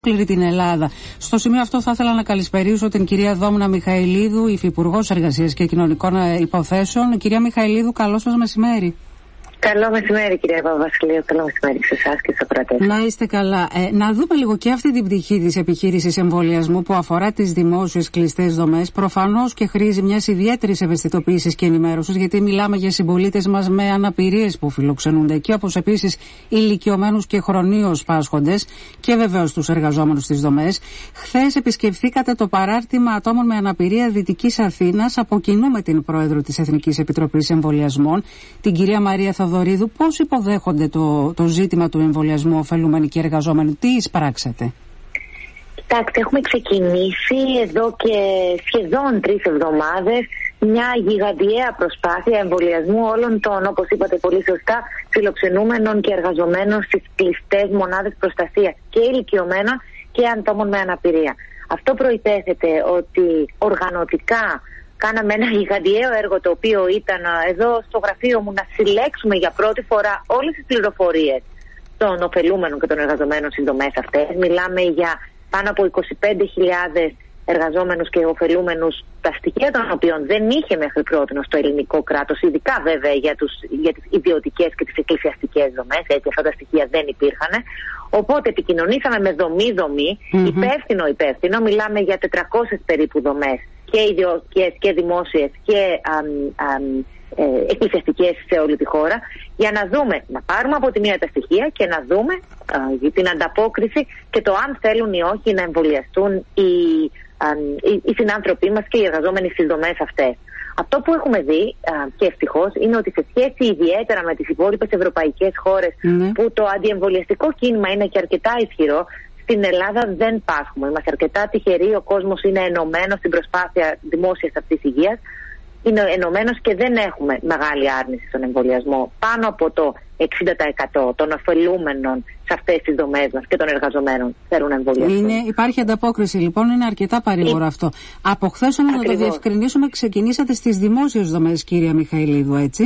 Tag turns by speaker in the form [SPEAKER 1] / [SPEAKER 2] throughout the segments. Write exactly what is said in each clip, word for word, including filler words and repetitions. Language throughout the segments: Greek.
[SPEAKER 1] την Ελλάδα. Στο σημείο αυτό θα ήθελα να καλησπερίσω την κυρία Δόμνα Μιχαηλίδου, υφυπουργός Εργασίας και Κοινωνικών Υποθέσεων. Κυρία Μιχαηλίδου, καλό σας μεσημέρι.
[SPEAKER 2] Καλό μεσημέρι, κυρία Παπαβασιλείου. Καλό μεσημέρι σε εσάς και στους ακροατές.
[SPEAKER 1] Να είστε καλά. Ε, να δούμε λίγο και αυτή την πτυχή της επιχείρησης εμβολιασμού που αφορά τις δημόσιες κλειστές δομές. Προφανώς και χρήζει μιας ιδιαίτερης ευαισθητοποίησης και ενημέρωσης, γιατί μιλάμε για συμπολίτες μας με αναπηρίες που φιλοξενούνται εκεί, όπως επίσης ηλικιωμένους και χρονίως πάσχοντες και βεβαίως τους εργαζόμενους στις δομές. Χθες επισκεφθήκατε το παράρτημα ατόμων με αναπηρία Δυτικής Αθήνας από κοινού με την πρόεδρο της Εθνικής Επιτροπής Εμβολιασμών, την κυρία Μαρία Θοδωρίδου. Πώς υποδέχονται το, το ζήτημα του εμβολιασμού ωφελούμενοι και εργαζόμενοι, τι εισπράξατε?
[SPEAKER 2] Κοιτάξτε, έχουμε ξεκινήσει εδώ και σχεδόν τρεις εβδομάδες μια γιγαντιαία προσπάθεια εμβολιασμού όλων των, όπως είπατε πολύ σωστά, φιλοξενούμενων και εργαζομένων στις κλειστές μονάδες προστασίας και ηλικιωμένων και ατόμων με αναπηρία. Αυτό προϋπέθεται ότι οργανωτικά κάναμε ένα γιγαντιαίο έργο, το οποίο ήταν εδώ στο γραφείο μου να συλλέξουμε για πρώτη φορά όλες τις πληροφορίες των ωφελούμενων και των εργαζομένων στις δομές αυτές. Μιλάμε για πάνω από είκοσι πέντε χιλιάδες εργαζόμενους και ωφελούμενους, τα στοιχεία των οποίων δεν είχε μέχρι πρώτη στο ελληνικό κράτος, ειδικά βέβαια για, τους, για τις ιδιωτικές και τις εκκλησιαστικές δομές, έτσι αυτά τα στοιχεία δεν υπήρχαν. Οπότε επικοινωνήσαμε με δομή-δομή, mm-hmm. υπεύθυνο-υπεύθυνο, μιλάμε για τετρακόσιες περίπου δομές, και ιδιωτικές και δημόσιες και αμ, αμ, ε, εκκλησιαστικές σε όλη τη χώρα, για να δούμε, να πάρουμε από τη μία τα στοιχεία και να δούμε α, την ανταπόκριση και το αν θέλουν ή όχι να εμβολιαστούν οι, α, οι, οι συνάνθρωποι μας και οι εργαζόμενοι στις δομές αυτές. Αυτό που έχουμε δει α, και ευτυχώς είναι ότι σε σχέση ιδιαίτερα με τις υπόλοιπες ευρωπαϊκές χώρες, mm. που το αντιεμβολιαστικό κίνημα είναι και αρκετά ισχυρό, στην Ελλάδα δεν πάσχουμε. Είμαστε αρκετά τυχεροί. Ο κόσμος είναι ενωμένος στην προσπάθεια δημόσιας αυτής υγείας. Είναι ενωμένος και δεν έχουμε μεγάλη άρνηση στον εμβολιασμό. Πάνω από το εξήντα τοις εκατό των ωφελούμενων σε αυτές τις δομές μας και των εργαζομένων θέλουν να εμβολιαστούν. Είναι,
[SPEAKER 1] υπάρχει ανταπόκριση λοιπόν, είναι αρκετά παρήγορο αυτό. Από χθες όμως, να το διευκρινίσουμε, ξεκινήσατε στις δημόσιες δομές, κυρία Μιχαηλίδου, έτσι?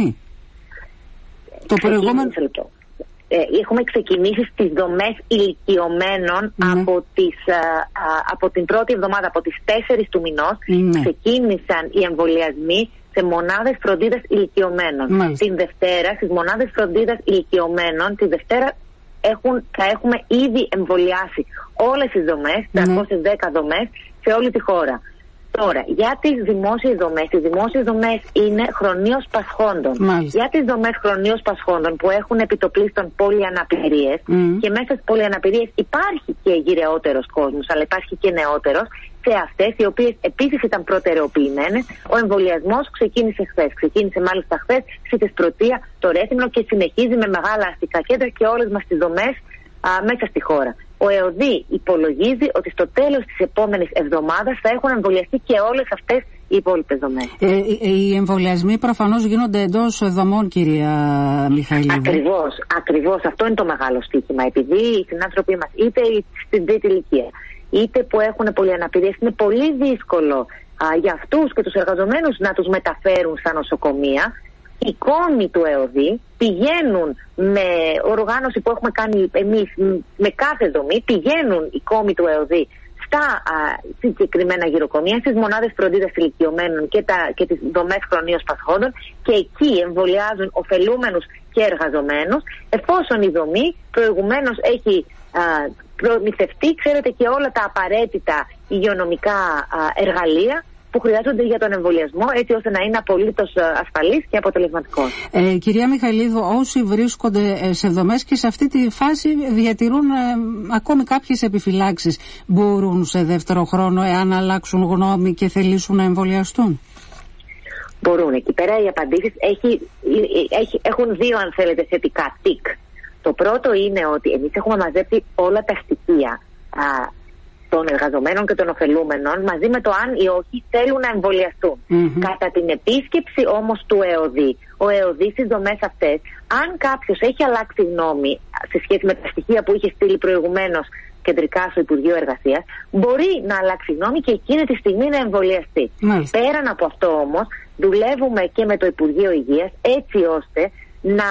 [SPEAKER 1] Το προηγούμενο.
[SPEAKER 2] Ε, έχουμε ξεκινήσει στις δομές ηλικιωμένων mm. από, τις, α, α, από την πρώτη εβδομάδα, από τις τέσσερις του μηνός, mm. ξεκίνησαν οι εμβολιασμοί σε μονάδες φροντίδας ηλικιωμένων. Mm. Την Δευτέρα, στις μονάδες φροντίδας ηλικιωμένων, τη Δευτέρα έχουν, θα έχουμε ήδη εμβολιάσει όλες τις δομές, mm. τριακόσιες δέκα δομές σε όλη τη χώρα. Τώρα, για τις δημόσιες δομές, οι δημόσιες δομές είναι χρονίως πασχόντων. Μάλιστα. Για τις δομές χρονίως πασχόντων που έχουν επιτοπλίστων πολυαναπηρίες, mm. και μέσα στις πολυαναπηρίες υπάρχει και γυρεότερος κόσμος, αλλά υπάρχει και νεότερος, σε αυτές οι οποίες επίσης ήταν προτεραιοποιημένες, ο εμβολιασμός ξεκίνησε χθες. Ξεκίνησε μάλιστα χθες στη Θεσπρωτεία, το Ρέθυμνο, και συνεχίζει με μεγάλα αστικά κέντρα και όλες μας τις δομές α, μέσα στη χώρα. Ο ΕΟΔΗ υπολογίζει ότι στο τέλος της επόμενης εβδομάδας θα έχουν εμβολιαστεί και όλες αυτές οι υπόλοιπες δομές.
[SPEAKER 1] Ε, οι εμβολιασμοί προφανώς γίνονται εντός δομών, κυρία Μιχαηλίδου.
[SPEAKER 2] Ακριβώς, ακριβώς. Αυτό είναι το μεγάλο στοίχημα. Επειδή οι συνάνθρωποι μας, είτε στην τρίτη ηλικία, είτε που έχουν πολυαναπηρίες, είναι πολύ δύσκολο α, για αυτούς και τους εργαζομένους να τους μεταφέρουν στα νοσοκομεία. Οι κόμοι του ΕΟΔΗ πηγαίνουν με οργάνωση που έχουμε κάνει εμείς με κάθε δομή, πηγαίνουν οι κόμοι του ΕΟΔΗ στα α, συγκεκριμένα γυροκομεία, στις μονάδες φροντίδας ηλικιωμένων και, τα, και τις δομές χρονίως πασχόντων, και εκεί εμβολιάζουν ωφελούμενους και εργαζομένους, εφόσον η δομή προηγουμένως έχει α, προμηθευτεί, ξέρετε, και όλα τα απαραίτητα υγειονομικά α, εργαλεία που χρειάζονται για τον εμβολιασμό, έτσι ώστε να είναι απολύτως ασφαλής και αποτελεσματικός.
[SPEAKER 1] Ε, κυρία Μιχαηλίδου, όσοι βρίσκονται σε δομές και σε αυτή τη φάση διατηρούν ε, ακόμη κάποιες επιφυλάξεις, μπορούν σε δεύτερο χρόνο, εάν αλλάξουν γνώμη και θελήσουν να εμβολιαστούν?
[SPEAKER 2] Μπορούν. Εκεί πέρα οι απαντήσεις έχει, έχει, έχουν δύο, αν θέλετε, θετικά τικ. Το πρώτο είναι ότι εμείς έχουμε μαζέψει όλα τα στοιχεία α, των εργαζομένων και των ωφελούμενων, μαζί με το αν ή όχι θέλουν να εμβολιαστούν. Mm-hmm. Κατά την επίσκεψη όμως του ΕΟΔΗ, ο ΕΟΔΗ στις δομές αυτές, αν κάποιος έχει αλλάξει γνώμη σε σχέση με τα στοιχεία που είχε στείλει προηγουμένως κεντρικά στο Υπουργείο Εργασίας, μπορεί να αλλάξει γνώμη και εκείνη τη στιγμή να εμβολιαστεί. Mm-hmm. Πέραν από αυτό όμως, δουλεύουμε και με το Υπουργείο Υγείας, έτσι ώστε να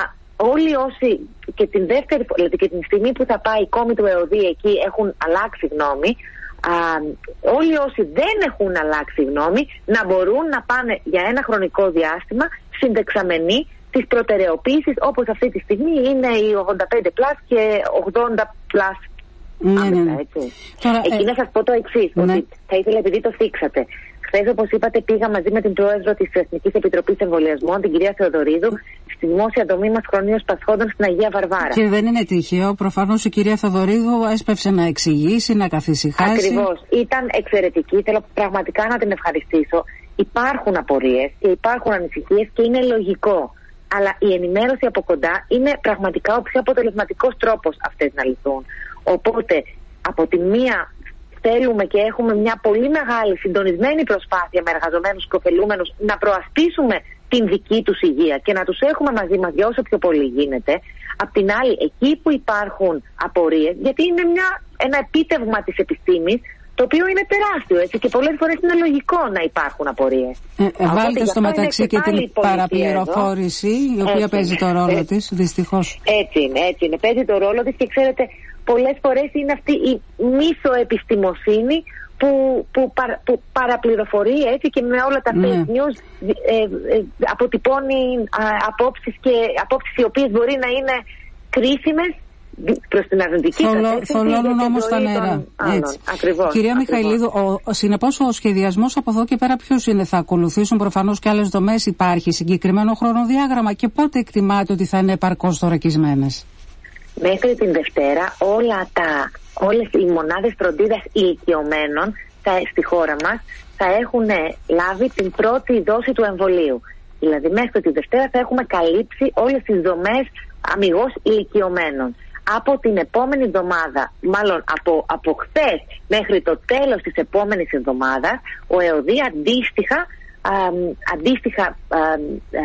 [SPEAKER 2] όλοι όσοι και την δεύτερη, δηλαδή και την στιγμή που θα πάει η κόμη του ΕΟΔΗ εκεί έχουν αλλάξει γνώμη, α, όλοι όσοι δεν έχουν αλλάξει γνώμη να μπορούν να πάνε για ένα χρονικό διάστημα συντεξαμενοί τις προτεραιοποίησεις, όπως αυτή τη στιγμή είναι οι ογδόντα πέντε πλας και ογδόντα πλας.
[SPEAKER 1] Ναι, άμεσα, ναι.
[SPEAKER 2] Έτσι. Τώρα, εκεί ε... να σας πω το εξής, ναι. ότι θα ήθελα, επειδή το θίξατε. Χθες, όπως είπατε, πήγα μαζί με την πρόεδρο της Εθνικής Επιτροπής Εμβολιασμών, την κυρία Θεοδωρίδου, στη δημόσια δομή μας Χρονίως Πασχόντων στην Αγία Βαρβάρα. Και δεν είναι τυχαίο, προφανώς η κυρία Θεοδωρίδου έσπευσε να εξηγήσει, να καθησυχάσει. Ακριβώς. Ήταν εξαιρετική. Θέλω πραγματικά να την ευχαριστήσω. Υπάρχουν απορίες και υπάρχουν ανησυχίες και είναι λογικό. Αλλά η ενημέρωση από κοντά είναι πραγματικά ο πιο αποτελεσματικός τρόπος αυτές να λυθούν. Οπότε, από τη μία, θέλουμε και έχουμε μια πολύ μεγάλη συντονισμένη προσπάθεια με εργαζομένους και ωφελούμενους να προασπίσουμε την δική τους υγεία και να τους έχουμε μαζί μας για όσο πιο πολύ γίνεται. Απ' την άλλη, εκεί που υπάρχουν απορίες, γιατί είναι μια, ένα επίτευγμα της επιστήμης, το οποίο είναι τεράστιο, έτσι, και πολλές φορές είναι λογικό να υπάρχουν απορίες. Ε, ε, βάλτε στο μεταξύ και, και την παραπληροφόρηση, εδώ, η οποία έτσι παίζει το ρόλο έτσι, της, δυστυχώς. Έτσι είναι, έτσι είναι, παίζει το ρόλο της και ξέρετε, πολλές φορές είναι αυτή η μύθο-επιστημοσύνη που, που, παρα, που παραπληροφορεί, έτσι, και με όλα τα ναι. fake news ε, ε, αποτυπώνει α, απόψεις, και, απόψεις οι οποίες μπορεί να είναι κρίσιμες προς την αρνητική κατεύθυνση. Θολώνουν όμως τα νερά. Ακριβώς. Κυρία ακριβώς. Μιχαηλίδου, συνεπώς ο σχεδιασμός από εδώ και πέρα ποιος είναι? Θα ακολουθήσουν προφανώς και άλλες δομές? Υπάρχει συγκεκριμένο χρονοδιάγραμμα και πότε εκτιμάτε ότι θα είναι επαρκώς θωρακισμένες? Μέχρι την Δευτέρα όλα τα, όλες οι μονάδες φροντίδας ηλικιωμένων θα, στη χώρα μας θα έχουν λάβει την πρώτη δόση του εμβολίου. Δηλαδή μέχρι τη Δευτέρα θα έχουμε καλύψει όλες τις δομές αμιγώς ηλικιωμένων. Από την επόμενη εβδομάδα, μάλλον από, από χθες μέχρι το τέλος της επόμενης εβδομάδας, ο ΕΟΔΗ αντίστοιχα, α, αντίστοιχα α, α,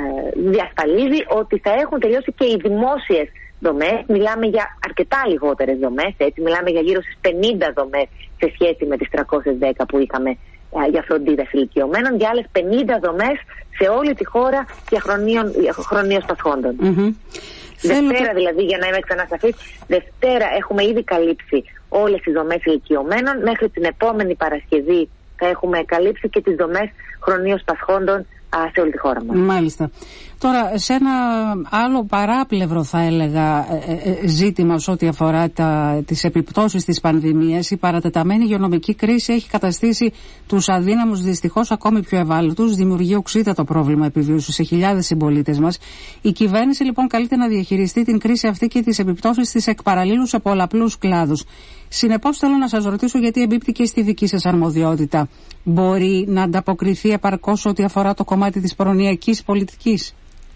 [SPEAKER 2] διασφαλίζει ότι θα έχουν τελειώσει και οι δημόσιες δομές. Μιλάμε για αρκετά λιγότερες δομές, έτσι, μιλάμε για γύρω στις πενήντα δομές σε σχέση με τις τριακόσιες δέκα που είχαμε α, για φροντίδα ηλικιωμένων, για άλλες πενήντα δομές σε όλη τη χώρα για χρονίως πασχόντων. Mm-hmm. Δευτέρα δηλαδή, για να είμαι ξανά σαφής, Δευτέρα έχουμε ήδη καλύψει όλες τις δομές ηλικιωμένων. Μέχρι την επόμενη Παρασκευή θα έχουμε καλύψει και τις δομές χρονίως πασχόντων σε όλη τη χώρα μας. Μάλιστα. Τώρα, σε ένα άλλο παράπλευρο θα έλεγα ε, ε, ζήτημα σε ό,τι αφορά τα, τις επιπτώσεις της πανδημίας, η παρατεταμένη υγειονομική κρίση έχει καταστήσει τους αδύναμους δυστυχώς ακόμη πιο ευάλωτους, δημιουργεί οξύτατο πρόβλημα επιβίωσης σε χιλιάδες συμπολίτες μας. Η κυβέρνηση λοιπόν καλείται να διαχειριστεί την κρίση αυτή και τις επιπτώσεις της εκ παραλλήλου σε πολλαπλούς κλάδους. Συνεπώς θέλω να σας ρωτήσω, γιατί εμπίπτει και στη δική σας αρμοδιότητα, μπορεί να ανταποκριθεί επαρκώς ό,τι αφορά το κομμάτι της προνοιακής πολιτικής?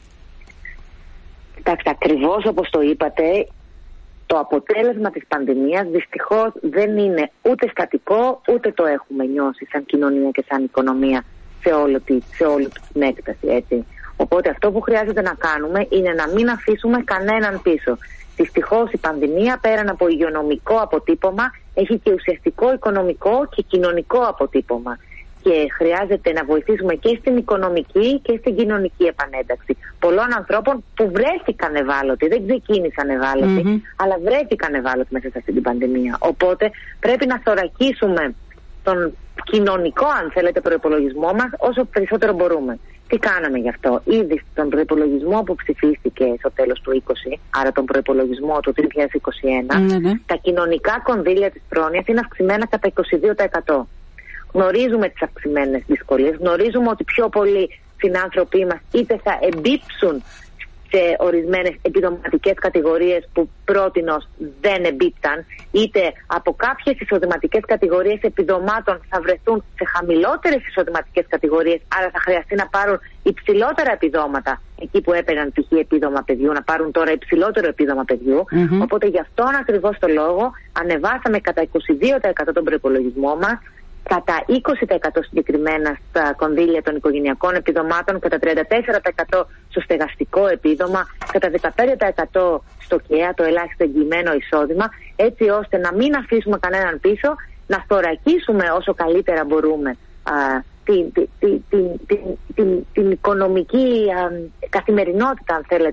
[SPEAKER 2] Κοιτάξτε, ακριβώς όπως το είπατε, το αποτέλεσμα της πανδημίας δυστυχώς δεν είναι ούτε στατικό, ούτε το έχουμε νιώσει σαν κοινωνία και σαν οικονομία σε, όλο τη, σε όλη την έκταση, έτσι. Οπότε αυτό που χρειάζεται να κάνουμε είναι να μην αφήσουμε κανέναν πίσω. Δυστυχώς η πανδημία, πέραν από υγειονομικό αποτύπωμα, έχει και ουσιαστικό οικονομικό και κοινωνικό αποτύπωμα. Και χρειάζεται να βοηθήσουμε και στην οικονομική και στην κοινωνική επανένταξη πολλών ανθρώπων που βρέθηκαν ευάλωτοι, δεν ξεκίνησαν ευάλωτοι, mm-hmm. αλλά βρέθηκαν ευάλωτοι μέσα σε αυτή την πανδημία. Οπότε πρέπει να θωρακίσουμε τον κοινωνικό, αν θέλετε, προϋπολογισμό μας όσο περισσότερο μπορούμε. Τι κάναμε γι' αυτό? Ήδη στον προϋπολογισμό που ψηφίστηκε στο τέλος του είκοσι, άρα τον προϋπολογισμό του δύο χιλιάδες είκοσι ένα, mm-hmm. τα κοινωνικά κονδύλια της πρόνοιας είναι αυξημένα κατά είκοσι δύο τοις εκατό. Γνωρίζουμε τις αυξημένες δυσκολίες, γνωρίζουμε ότι πιο πολλοί συνάνθρωποι μας είτε θα εμπίπψουν σε ορισμένες επιδοματικές κατηγορίες που πρότινος δεν εμπίπταν, είτε από κάποιες εισοδηματικές κατηγορίες επιδομάτων θα βρεθούν σε χαμηλότερες εισοδηματικές κατηγορίες, άρα θα χρειαστεί να πάρουν υψηλότερα επιδόματα εκεί που έπαιρναν π.χ. επίδομα παιδιού, να πάρουν τώρα υψηλότερο επίδομα παιδιού. Mm-hmm. Οπότε γι' αυτόν ακριβώς το λόγο ανεβάσαμε κατά είκοσι δύο τοις εκατό τον προϋπολογισμό μας, κατά είκοσι τοις εκατό συγκεκριμένα στα κονδύλια των οικογενειακών επιδομάτων, κατά τριάντα τέσσερα τοις εκατό στο στεγαστικό επίδομα, κατά δεκαπέντε τοις εκατό στο ΚΕΑ, το ελάχιστο εγγυημένο εισόδημα, έτσι ώστε να μην αφήσουμε κανέναν πίσω, να θωρακίσουμε όσο καλύτερα μπορούμε α, την, την, την, την, την, την οικονομική α, καθημερινότητα, αν θέλετε,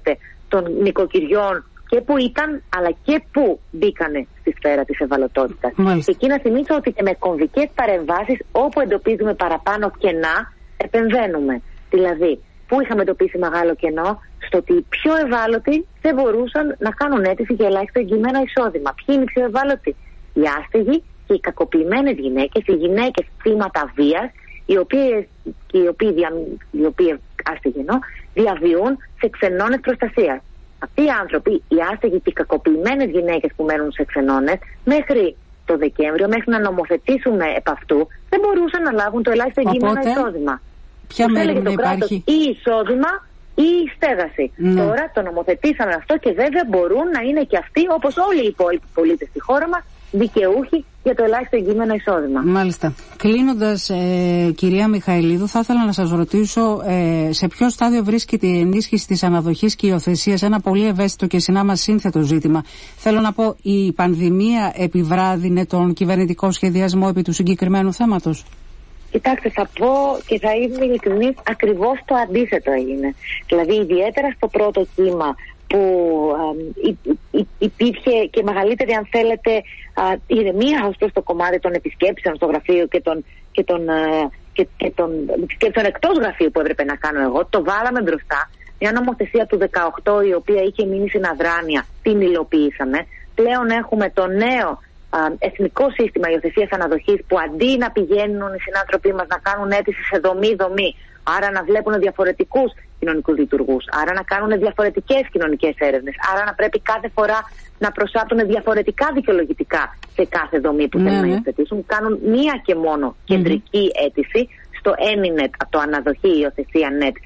[SPEAKER 2] των νοικοκυριών και που ήταν, αλλά και που μπήκανε στη σφαίρα της ευαλωτότητας. Και εκεί να θυμίσω ότι και με κομβικές παρεμβάσεις, όπου εντοπίζουμε παραπάνω κενά, επεμβαίνουμε. Δηλαδή, πού είχαμε εντοπίσει μεγάλο κενό, στο ότι οι πιο ευάλωτοι δεν μπορούσαν να κάνουν αίτηση για ελάχιστο εγγυημένο εισόδημα. Ποιοι είναι οι πιο ευάλωτοι? Οι άστεγοι και οι κακοποιημένες γυναίκες, οι γυναίκες θύματα βίας, οι οποίες, οι οποίοι, δια, οι οποίοι άστεγοι εννοώ, διαβιούν σε ξενώνες προστασίας. Αυτοί οι άνθρωποι, οι άστεγοι και οι κακοποιημένες γυναίκες που μένουν σε ξενώνες, μέχρι το Δεκέμβριο, μέχρι να νομοθετήσουμε επ' αυτού, δεν μπορούσαν να λάβουν το ελάχιστο εγγυημένο εισόδημα.
[SPEAKER 1] Ποια μέρη να υπάρχει?
[SPEAKER 2] Ή εισόδημα ή η στέγαση. Ναι. Τώρα το νομοθετήσαμε αυτό και βέβαια μπορούν να είναι και αυτοί, όπως όλοι οι υπόλοιποι πολίτες στη χώρα μας, δικαιούχοι για το ελάχιστο εγγυημένο εισόδημα.
[SPEAKER 1] Μάλιστα. Κλείνοντας, ε, κυρία Μιχαηλίδου, θα ήθελα να σας ρωτήσω ε, σε ποιο στάδιο βρίσκεται η ενίσχυση της αναδοχής και υιοθεσίας, ένα πολύ ευαίσθητο και συνάμα σύνθετο ζήτημα. Θέλω να πω, η πανδημία επιβράδυνε τον κυβερνητικό σχεδιασμό επί του συγκεκριμένου θέματος?
[SPEAKER 2] Κοιτάξτε, θα πω και θα είμαι ειλικρινής, ακριβώς το αντίθετο έγινε. Δηλαδή, ιδιαίτερα στο πρώτο κύμα που α, υ, υ, υπήρχε και μεγαλύτερη, αν θέλετε, α, ηρεμία ως προς το κομμάτι των επισκέψεων στο γραφείο και των, και των, α, και, και των επισκέψεων εκτός γραφείου που έπρεπε να κάνω εγώ, το βάλαμε μπροστά. Μια νομοθεσία του δεκαοκτώ, η οποία είχε μείνει στην αδράνεια, την υλοποιήσαμε. Πλέον έχουμε το νέο εθνικό σύστημα υιοθεσίας αναδοχής, που αντί να πηγαίνουν οι συνάνθρωποι μας να κάνουν αίτηση σε δομή-δομή, άρα να βλέπουν διαφορετικούς κοινωνικούς λειτουργούς, άρα να κάνουν διαφορετικές κοινωνικές έρευνες, άρα να πρέπει κάθε φορά να προσάπτουν διαφορετικά δικαιολογητικά σε κάθε δομή που θέλουν να υιοθετήσουν, κάνουν μία και μόνο κεντρική mm-hmm. αίτηση στο Anynet, από το αναδοχή υιοθεσία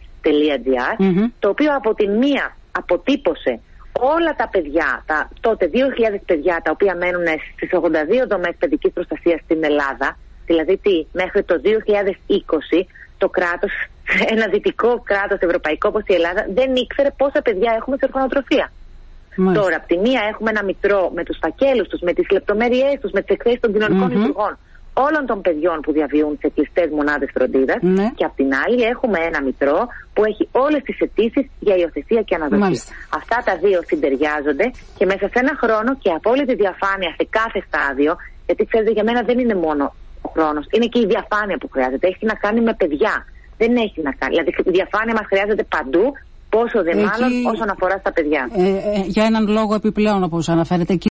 [SPEAKER 2] net.gr, mm-hmm. το οποίο από τη μία αποτύπωσε όλα τα παιδιά, τα τότε δύο χιλιάδες παιδιά, τα οποία μένουν στις ογδόντα δύο δομές παιδικής προστασίας στην Ελλάδα, δηλαδή τι, μέχρι το δύο χιλιάδες είκοσι το κράτος, ένα δυτικό κράτος ευρωπαϊκό όπως η Ελλάδα, δεν ήξερε πόσα παιδιά έχουμε σε ορφανοτροφία. Μάλιστα. Τώρα, από τη μία έχουμε ένα μητρό με τους φακέλους τους, με τις λεπτομέρειές τους, με τις εκθέσεις των κοινωνικών mm-hmm. λειτουργών όλων των παιδιών που διαβιούν σε κλειστές μονάδες φροντίδας, ναι. και απ' την άλλη έχουμε ένα μητρό που έχει όλες τις αιτήσεις για υιοθεσία και αναδοχή. Μάλιστα. Αυτά τα δύο συντεριάζονται και μέσα σε ένα χρόνο και απόλυτη διαφάνεια σε κάθε στάδιο, γιατί ξέρετε, για μένα δεν είναι μόνο ο χρόνος, είναι και η διαφάνεια που χρειάζεται. Έχει να κάνει με παιδιά. Δεν έχει να κάνει. Δηλαδή η διαφάνεια μας χρειάζεται παντού, πόσο δε μάλλον όσον αφορά στα παιδιά.
[SPEAKER 1] Ε, ε, για έναν λόγο επιπλέον, όπως αναφέρετε.